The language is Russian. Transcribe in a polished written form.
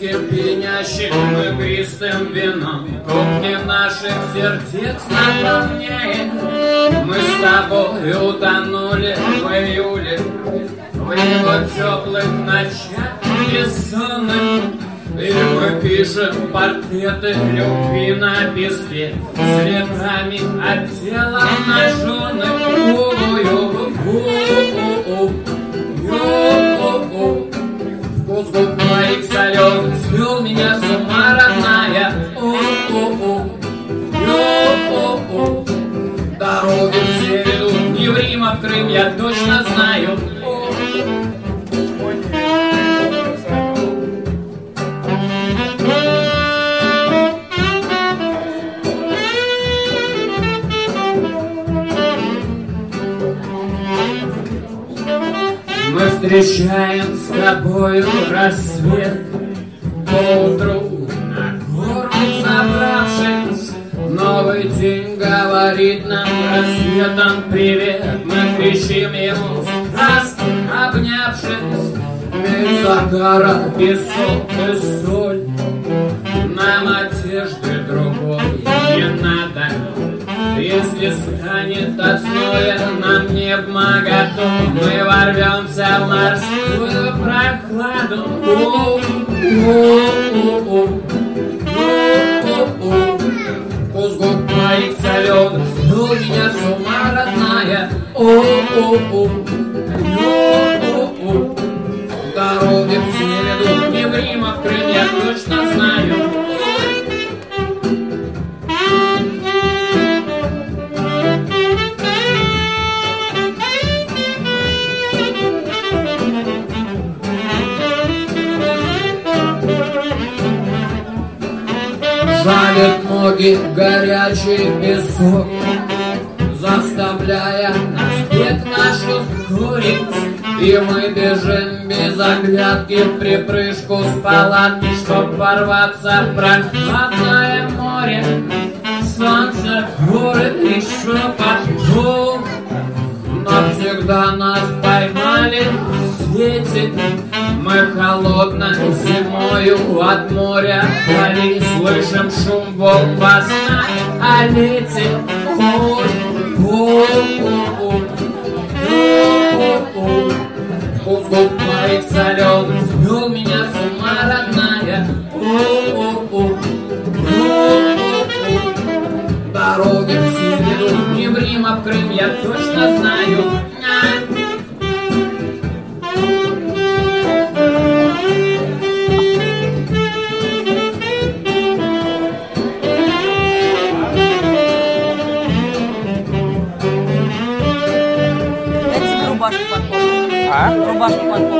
крепким, пьянящим игристым вином кубки наших сердец наполняет. Мы с тобой утонули в июле, в его теплых ночах бессонных. И мы пишем портреты любви на песке, следами от тела обнаженных. Вкус губ моих соленых свел меня с ума, родная. Дороги все ведут не в Рим, а в Крым, я точно знаю. Мы встречаем с тобою рассвет поутру, на гору забравшись. Новый день говорит нам рассветом привет. Мы кричим ему страстно, обнявшись. Ведь загара, песок и соль, нам одежды другой не надо. Если станет от зноя нам небо готово, мы ворвемся в морскую прохладу. Вкус губ моих соленых свел меня с ума, родная. Дороги все ведут не в Рим, а в Крым, я точно знаю. Жалит ноги горячий песок, заставляя нас бег наш ускорить. И мы бежим без оглядки в припрыжку с палатки, чтоб порваться в прохладное море. Солнце, горы и шепот, но всегда нас поймали в свете. Мы холодно зимою от моря вдали слышим шум волн во снах о лете. Вкус губ моих соленых свел меня с ума, родная. Дороги все ведут не в Рим, а в Крым, я точно знаю. Рубашку под